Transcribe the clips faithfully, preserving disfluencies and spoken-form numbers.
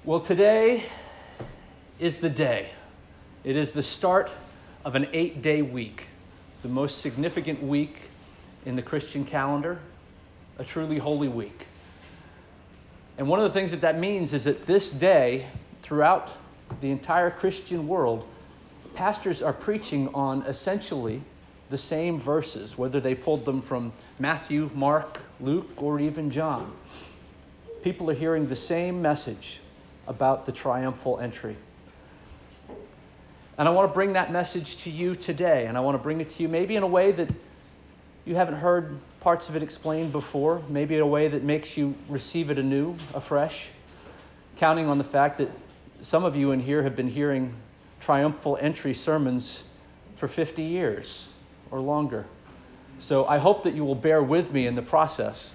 Well, today is the day. It is the start of an eight-day week, the most significant week in the Christian calendar, a truly holy week. And one of the things that that means is that this day, throughout the entire Christian world, pastors are preaching on essentially the same verses, whether they pulled them from Matthew, Mark, Luke, or even John. People are hearing the same message about the triumphal entry. And I want to bring that message to you today, and I want to bring it to you maybe in a way that you haven't heard parts of it explained before, maybe in a way that makes you receive it anew, afresh, counting on the fact that some of you in here have been hearing triumphal entry sermons for fifty years or longer. So I hope that you will bear with me in the process.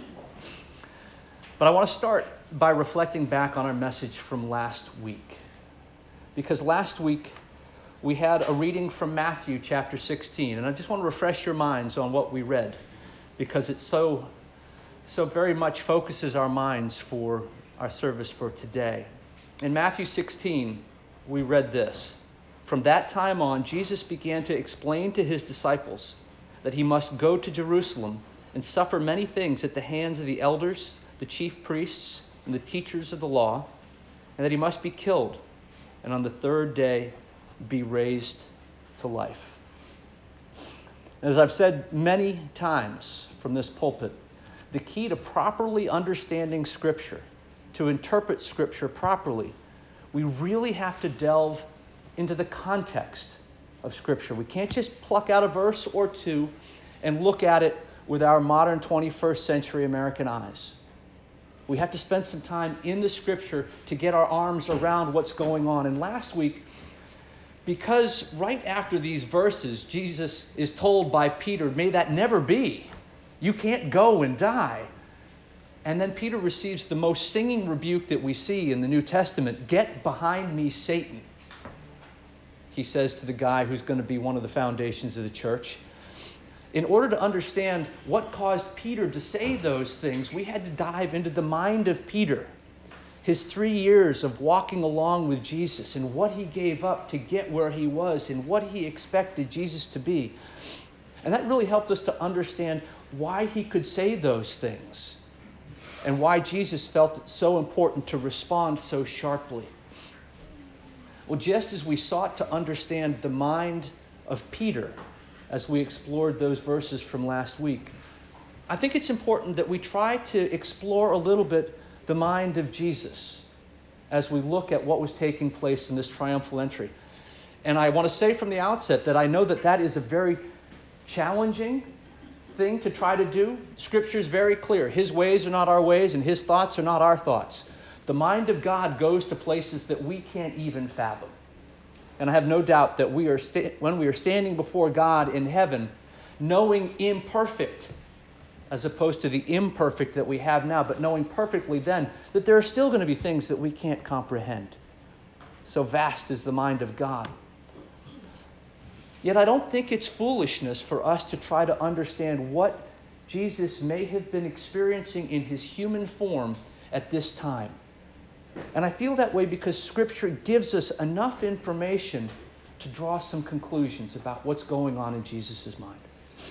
But I want to start by reflecting back on our message from last week. Because last week we had a reading from Matthew chapter sixteen, and I just want to refresh your minds on what we read, because it so, so very much focuses our minds for our service for today. In Matthew sixteen, we read this. From that time on, Jesus began to explain to his disciples that he must go to Jerusalem and suffer many things at the hands of the elders, the chief priests, and the teachers of the law, and that he must be killed, and on the third day be raised to life. As I've said many times from this pulpit, the key to properly understanding Scripture, to interpret Scripture properly, we really have to delve into the context of Scripture. We can't just pluck out a verse or two and look at it with our modern twenty-first century American eyes. We have to spend some time in the Scripture to get our arms around what's going on. And last week, because right after these verses, Jesus is told by Peter, may that never be. You can't go and die. And then Peter receives the most stinging rebuke that we see in the New Testament. Get behind me, Satan, he says to the guy who's going to be one of the foundations of the church. In order to understand what caused Peter to say those things, we had to dive into the mind of Peter, his three years of walking along with Jesus and what he gave up to get where he was and what he expected Jesus to be. And that really helped us to understand why he could say those things and why Jesus felt it so important to respond so sharply. Well, just as we sought to understand the mind of Peter as we explored those verses from last week, I think it's important that we try to explore a little bit the mind of Jesus as we look at what was taking place in this triumphal entry. And I want to say from the outset that I know that that is a very challenging thing to try to do. Scripture is very clear. His ways are not our ways, and his thoughts are not our thoughts. The mind of God goes to places that we can't even fathom. And I have no doubt that we are sta- when we are standing before God in heaven, knowing imperfect, as opposed to the imperfect that we have now, but knowing perfectly then that there are still going to be things that we can't comprehend. So vast is the mind of God. Yet I don't think it's foolishness for us to try to understand what Jesus may have been experiencing in his human form at this time. And I feel that way because Scripture gives us enough information to draw some conclusions about what's going on in Jesus' mind.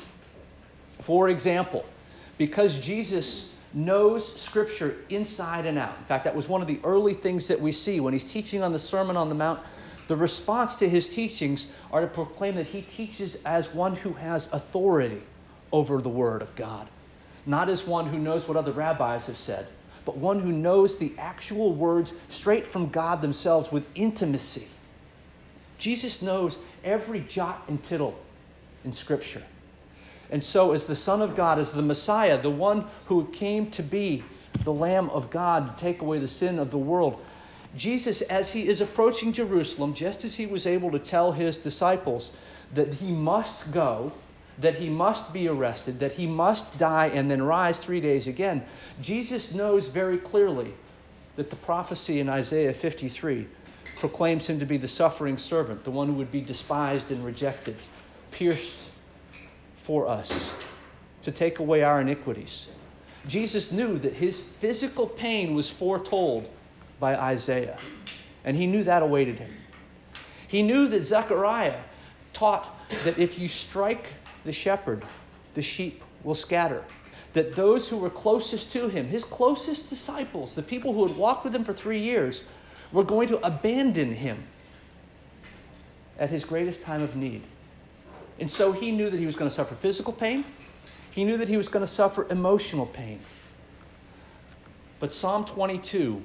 For example, because Jesus knows Scripture inside and out. In fact, that was one of the early things that we see when he's teaching on the Sermon on the Mount. The response to his teachings are to proclaim that he teaches as one who has authority over the Word of God, not as one who knows what other rabbis have said, but one who knows the actual words straight from God themselves with intimacy. Jesus knows every jot and tittle in Scripture. And so as the Son of God, as the Messiah, the one who came to be the Lamb of God to take away the sin of the world, Jesus, as he is approaching Jerusalem, just as he was able to tell his disciples that he must go, that he must be arrested, that he must die and then rise three days again, Jesus knows very clearly that the prophecy in Isaiah fifty-three proclaims him to be the suffering servant, the one who would be despised and rejected, pierced for us, to take away our iniquities. Jesus knew that his physical pain was foretold by Isaiah. And he knew that awaited him. He knew that Zechariah taught that if you strike the shepherd, the sheep will scatter. That those who were closest to him, his closest disciples, the people who had walked with him for three years, were going to abandon him at his greatest time of need. And so he knew that he was going to suffer physical pain. He knew that he was going to suffer emotional pain. But Psalm twenty-two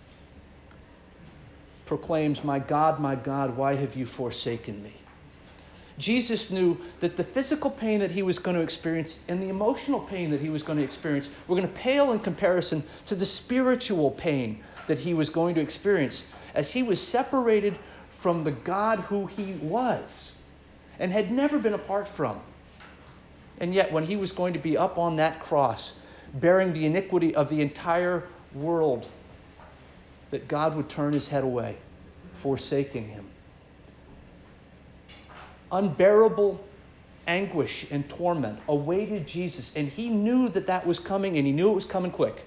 proclaims, "My God, my God, why have you forsaken me?" Jesus knew that the physical pain that he was going to experience and the emotional pain that he was going to experience were going to pale in comparison to the spiritual pain that he was going to experience as he was separated from the God who he was and had never been apart from. And yet, when he was going to be up on that cross, bearing the iniquity of the entire world, that God would turn his head away, forsaking him. Unbearable anguish and torment awaited Jesus, and he knew that that was coming, and he knew it was coming quick.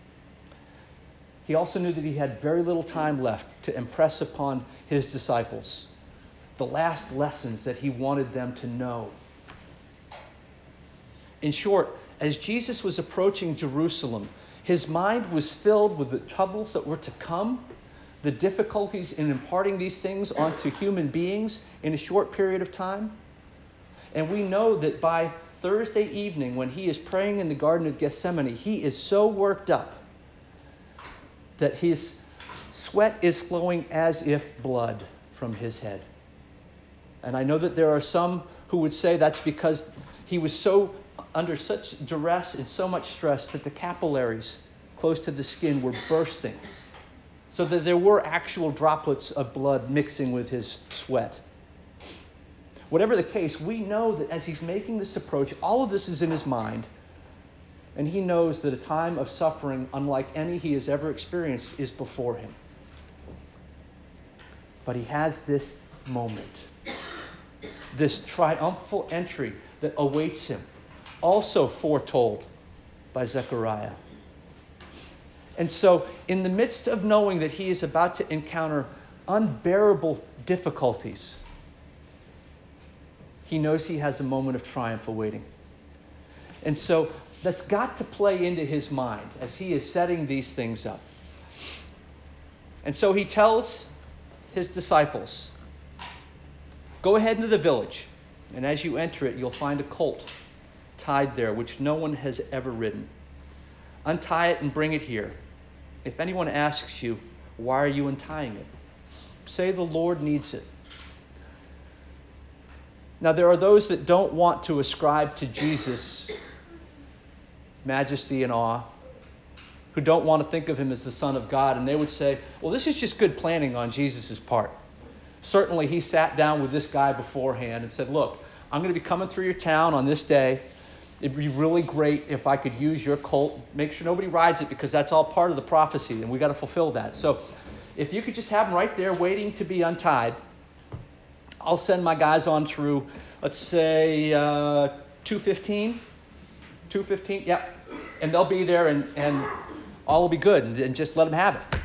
He also knew that he had very little time left to impress upon his disciples the last lessons that he wanted them to know. In short, as Jesus was approaching Jerusalem, his mind was filled with the troubles that were to come, the difficulties in imparting these things onto human beings in a short period of time. And we know that by Thursday evening, when he is praying in the Garden of Gethsemane, he is so worked up that his sweat is flowing as if blood from his head. And I know that there are some who would say that's because he was so under such duress and so much stress that the capillaries close to the skin were bursting, so that there were actual droplets of blood mixing with his sweat. Whatever the case, we know that as he's making this approach, all of this is in his mind, and he knows that a time of suffering unlike any he has ever experienced is before him. But he has this moment, this triumphal entry that awaits him, also foretold by Zechariah. And so, in the midst of knowing that he is about to encounter unbearable difficulties, he knows he has a moment of triumph awaiting. And so, that's got to play into his mind as he is setting these things up. And so he tells his disciples, "Go ahead into the village, and as you enter it, you'll find a colt tied there, which no one has ever ridden. Untie it and bring it here. If anyone asks you, 'Why are you untying it?' say the Lord needs it." Now, there are those that don't want to ascribe to Jesus majesty and awe, who don't want to think of him as the Son of God, and they would say, well, this is just good planning on Jesus' part. Certainly, he sat down with this guy beforehand and said, look, I'm going to be coming through your town on this day. It'd be really great if I could use your colt. Make sure nobody rides it, because that's all part of the prophecy, and we got to fulfill that. So if you could just have them right there waiting to be untied, I'll send my guys on through, let's say, uh, two fifteen. two fifteen, yep. And they'll be there, and, and all will be good, and, and just let them have it.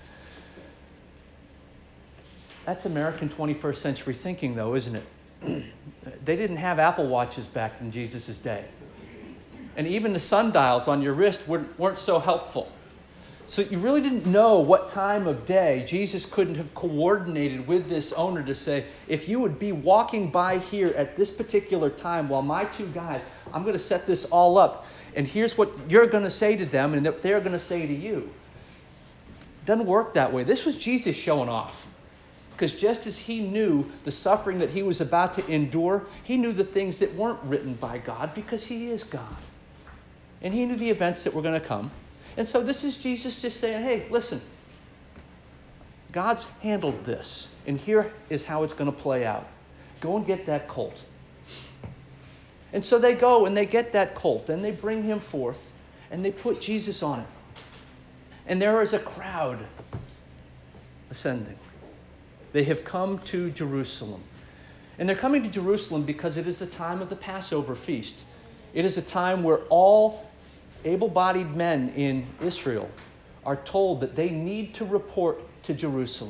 That's American twenty-first century thinking, though, isn't it? They didn't have Apple Watches back in Jesus' day. And even the sundials on your wrist weren't, weren't so helpful. So you really didn't know what time of day. Jesus couldn't have coordinated with this owner to say, if you would be walking by here at this particular time while my two guys, I'm going to set this all up, and here's what you're going to say to them and that they're going to say to you. It doesn't work that way. This was Jesus showing off. Because just as he knew the suffering that he was about to endure, he knew the things that weren't written by God, because he is God. And he knew the events that were going to come. And so this is Jesus just saying, hey, listen, God's handled this, and here is how it's going to play out. Go and get that colt. And so they go and they get that colt, and they bring him forth, and they put Jesus on it. And there is a crowd ascending. They have come to Jerusalem. And they're coming to Jerusalem because it is the time of the Passover feast. It is a time where all able-bodied men in Israel are told that they need to report to Jerusalem.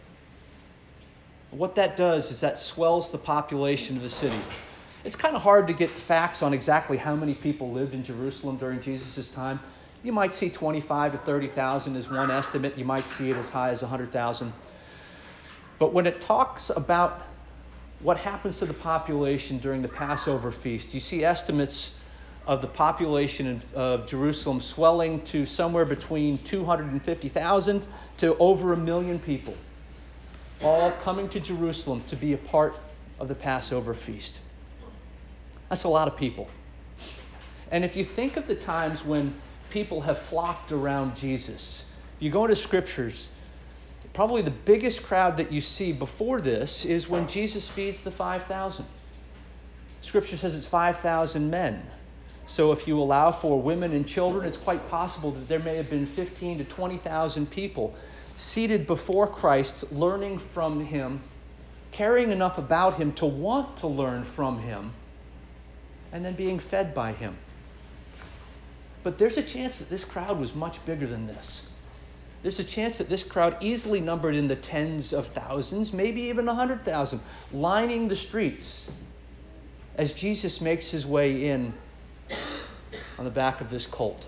What that does is that swells the population of the city. It's kind of hard to get facts on exactly how many people lived in Jerusalem during Jesus' time. You might see twenty-five to thirty thousand as one estimate. You might see it as high as one hundred thousand. But when it talks about what happens to the population during the Passover feast, you see estimates of the population of Jerusalem swelling to somewhere between two hundred fifty thousand to over a million people, all coming to Jerusalem to be a part of the Passover feast. That's a lot of people. And if you think of the times when people have flocked around Jesus, if you go into scriptures, probably the biggest crowd that you see before this is when Jesus feeds the five thousand. Scripture says it's five thousand men. So if you allow for women and children, it's quite possible that there may have been fifteen to twenty thousand people seated before Christ, learning from him, caring enough about him to want to learn from him, and then being fed by him. But there's a chance that this crowd was much bigger than this. There's a chance that this crowd easily numbered in the tens of thousands, maybe even one hundred thousand, lining the streets as Jesus makes his way in on the back of this colt.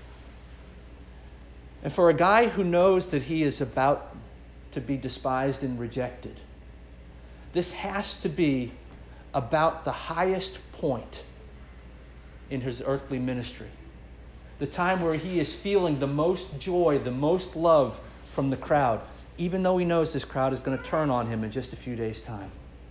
And for a guy who knows that he is about to be despised and rejected, this has to be about the highest point in his earthly ministry. The time where he is feeling the most joy, the most love from the crowd, even though he knows this crowd is going to turn on him in just a few days' time.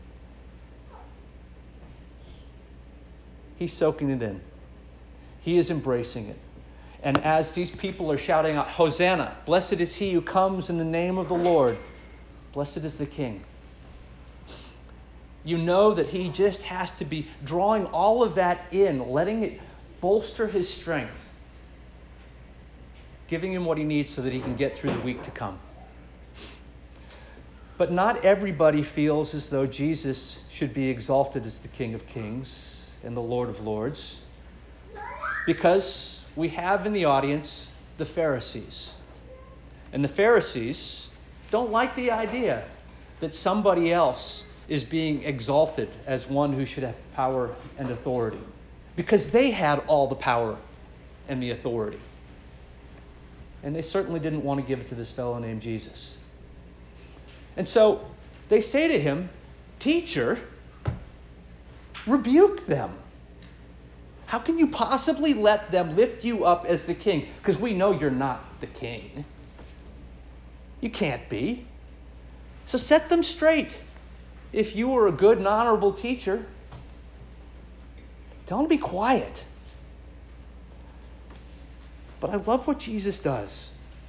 He's soaking it in. He is embracing it. And as these people are shouting out, Hosanna, blessed is he who comes in the name of the Lord, blessed is the King, you know that he just has to be drawing all of that in, letting it bolster his strength, giving him what he needs so that he can get through the week to come. But not everybody feels as though Jesus should be exalted as the King of Kings and the Lord of Lords, because we have in the audience the Pharisees. And the Pharisees don't like the idea that somebody else is being exalted as one who should have power and authority, because they had all the power and the authority. And they certainly didn't want to give it to this fellow named Jesus. And so they say to him, Teacher, rebuke them. How can you possibly let them lift you up as the king? Because we know you're not the king. You can't be. So set them straight. If you were a good and honorable teacher, tell them to be quiet. But I love what Jesus does.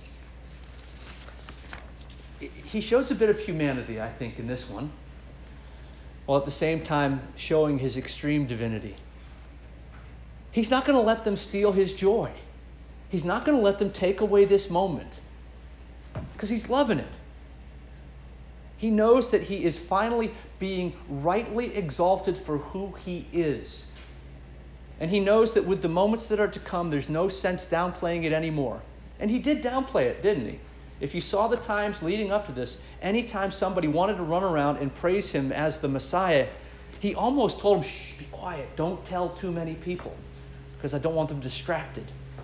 He shows a bit of humanity, I think, in this one, while at the same time showing his extreme divinity. He's not going to let them steal his joy. He's not going to let them take away this moment, because he's loving it. He knows that he is finally being rightly exalted for who he is. And he knows that with the moments that are to come, there's no sense downplaying it anymore. And he did downplay it, didn't he? If you saw the times leading up to this, anytime somebody wanted to run around and praise him as the Messiah, he almost told them, shh, be quiet, don't tell too many people, because I don't want them distracted.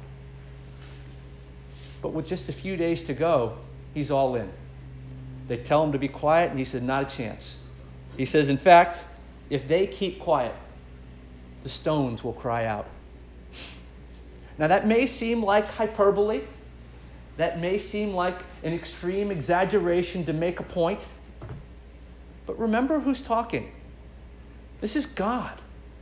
But with just a few days to go, he's all in. They tell him to be quiet, and he said, not a chance. He says, in fact, if they keep quiet, the stones will cry out. Now that may seem like hyperbole. That may seem like an extreme exaggeration to make a point. But remember who's talking. This is God.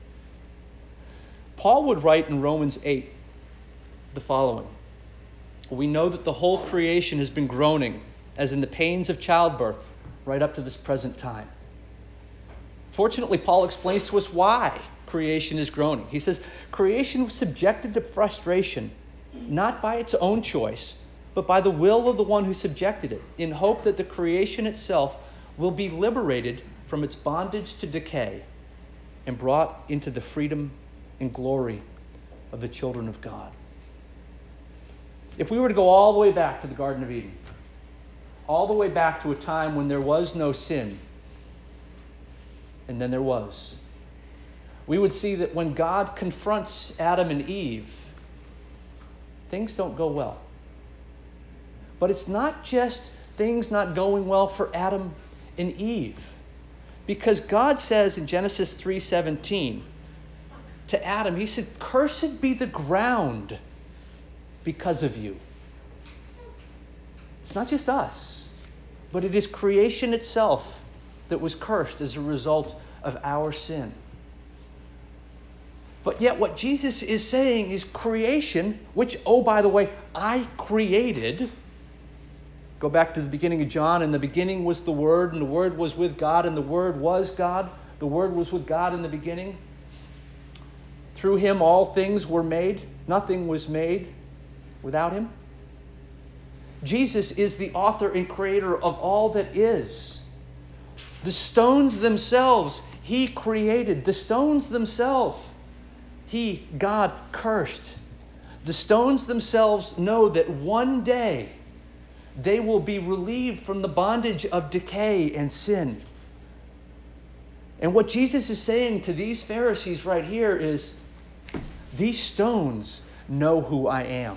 Paul would write in Romans eight the following. We know that the whole creation has been groaning, as in the pains of childbirth, right up to this present time. Fortunately, Paul explains to us why creation is groaning. He says, creation was subjected to frustration, not by its own choice, but by the will of the one who subjected it, in hope that the creation itself will be liberated from its bondage to decay and brought into the freedom and glory of the children of God. If we were to go all the way back to the Garden of Eden, all the way back to a time when there was no sin, and then there was, we would see that when God confronts Adam and Eve, things don't go well. But it's not just things not going well for Adam and Eve. Because God says in Genesis three seventeen to Adam, he said, "Cursed be the ground because of you." It's not just us, but it is creation itself that was cursed as a result of our sin. But yet what Jesus is saying is creation, which, oh, by the way, I created. Go back to the beginning of John. In the beginning was the Word, and the Word was with God, and the Word was God. The Word was with God in the beginning. Through him all things were made. Nothing was made without him. Jesus is the author and creator of all that is. The stones themselves, he created. The stones themselves, he, God, cursed. The stones themselves know that one day they will be relieved from the bondage of decay and sin. And what Jesus is saying to these Pharisees right here is, these stones know who I am.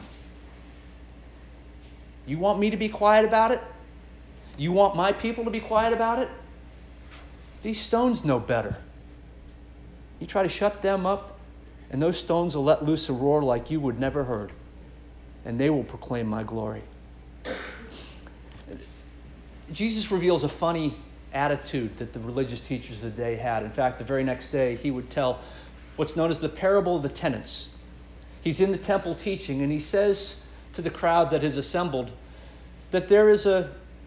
You want me to be quiet about it? You want my people to be quiet about it? These stones know better. You try to shut them up, and those stones will let loose a roar like you would never heard. And they will proclaim my glory. Jesus reveals a funny attitude that the religious teachers of the day had. In fact, the very next day, he would tell what's known as the parable of the tenants. He's in the temple teaching, and he says to the crowd that is assembled that there is a,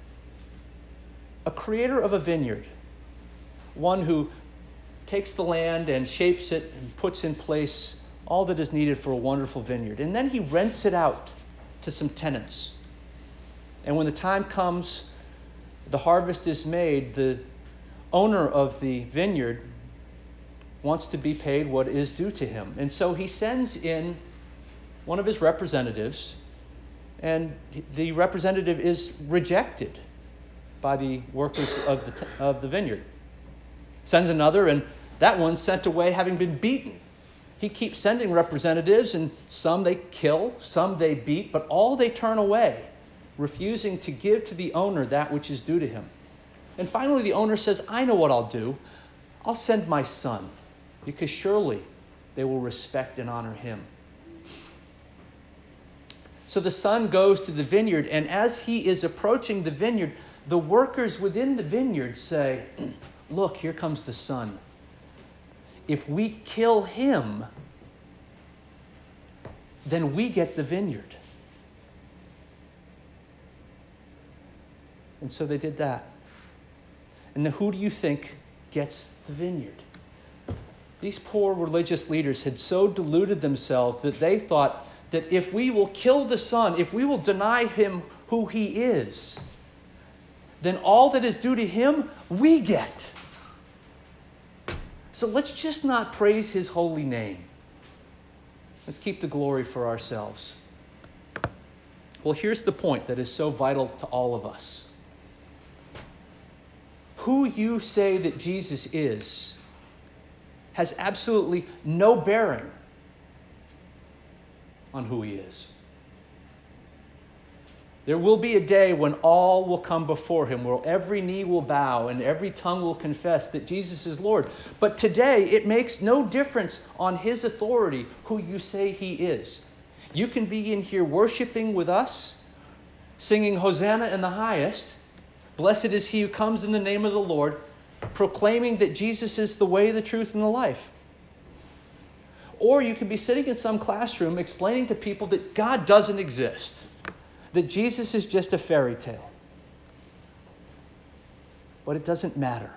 a creator of a vineyard, one who takes the land and shapes it and puts in place all that is needed for a wonderful vineyard. And then he rents it out to some tenants. And when the time comes, the harvest is made, the owner of the vineyard wants to be paid what is due to him. And so he sends in one of his representatives, and the representative is rejected by the workers of the, t- of the vineyard. Sends another, and that one's sent away having been beaten. He keeps sending representatives, and some they kill, some they beat, but all they turn away, refusing to give to the owner that which is due to him. And finally the owner says, I know what I'll do. I'll send my son, because surely they will respect and honor him. So the son goes to the vineyard, and as he is approaching the vineyard, the workers within the vineyard say, look, here comes the son. If we kill him, then we get the vineyard. And so they did that. And now who do you think gets the vineyard? These poor religious leaders had so deluded themselves that they thought that if we will kill the son, if we will deny him who he is, then all that is due to him, we get. So let's just not praise his holy name. Let's keep the glory for ourselves. Well, here's the point that is so vital to all of us. Who you say that Jesus is has absolutely no bearing on who he is. There will be a day when all will come before him, where every knee will bow and every tongue will confess that Jesus is Lord. But today, it makes no difference on his authority who you say he is. You can be in here worshiping with us, singing Hosanna in the highest, blessed is he who comes in the name of the Lord, proclaiming that Jesus is the way, the truth, and the life. Or you could be sitting in some classroom explaining to people that God doesn't exist, that Jesus is just a fairy tale. But it doesn't matter.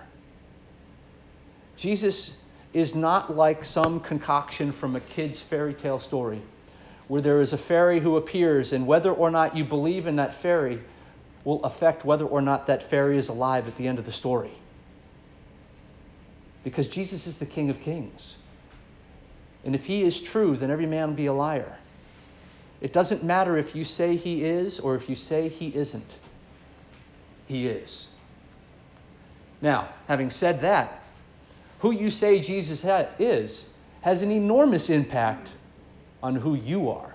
Jesus is not like some concoction from a kid's fairy tale story where there is a fairy who appears, and whether or not you believe in that fairy will affect whether or not that fairy is alive at the end of the story. Because Jesus is the King of Kings. And if he is true, then every man be a liar. It doesn't matter if you say he is or if you say he isn't. He is. Now, having said that, who you say Jesus ha- is has an enormous impact on who you are.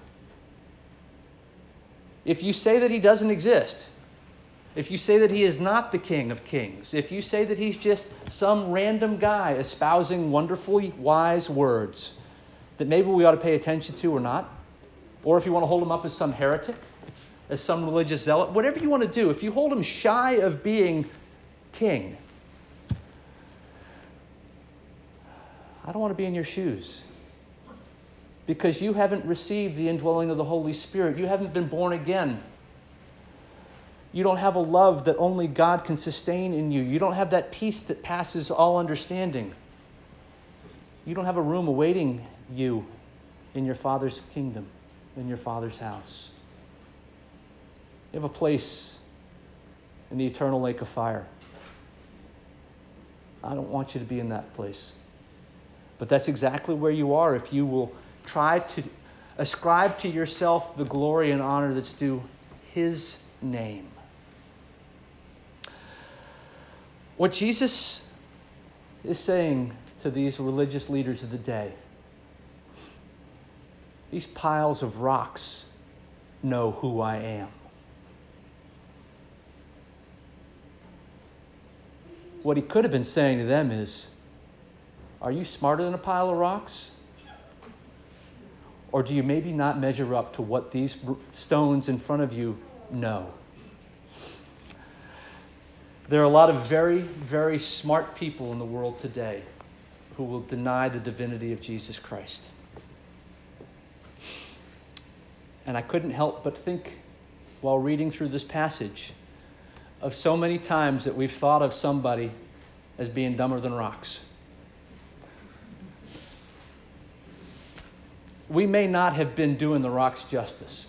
If you say that he doesn't exist, if you say that he is not the King of Kings, if you say that he's just some random guy espousing wonderfully wise words that maybe we ought to pay attention to or not, or if you want to hold him up as some heretic, as some religious zealot, whatever you want to do, if you hold him shy of being king, I don't want to be in your shoes. Because you haven't received the indwelling of the Holy Spirit. You haven't been born again. You don't have a love that only God can sustain in you. You don't have that peace that passes all understanding. You don't have a room awaiting you in your Father's kingdom, in your Father's house. You have a place in the eternal lake of fire. I don't want you to be in that place. But that's exactly where you are if you will try to ascribe to yourself the glory and honor that's due his name. What Jesus is saying to these religious leaders of the day, these piles of rocks know who I am. What he could have been saying to them is, are you smarter than a pile of rocks? Or do you maybe not measure up to what these stones in front of you know? There are a lot of very, very smart people in the world today who will deny the divinity of Jesus Christ. And I couldn't help but think, while reading through this passage, of so many times that we've thought of somebody as being dumber than rocks. We may not have been doing the rocks justice.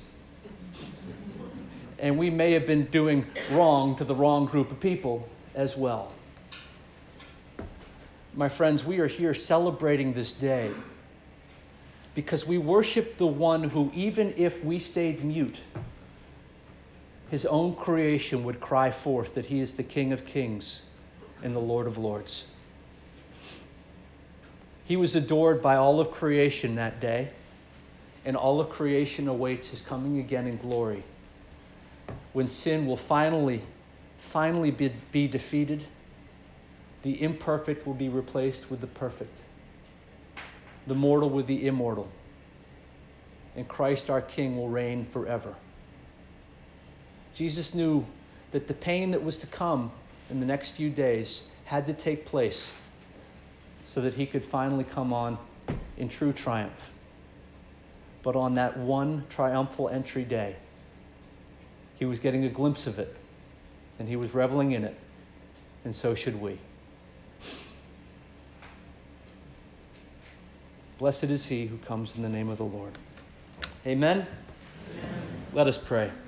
And we may have been doing wrong to the wrong group of people as well. My friends, we are here celebrating this day because we worship the one who, even if we stayed mute, his own creation would cry forth that he is the King of Kings and the Lord of Lords. He was adored by all of creation that day, and all of creation awaits his coming again in glory, when sin will finally, finally be, be defeated. The imperfect will be replaced with the perfect, the mortal with the immortal, and Christ our King will reign forever. Jesus knew that the pain that was to come in the next few days had to take place so that he could finally come on in true triumph. But on that one triumphal entry day, he was getting a glimpse of it, and he was reveling in it, and so should we. Blessed is he who comes in the name of the Lord. Amen? Amen. Let us pray.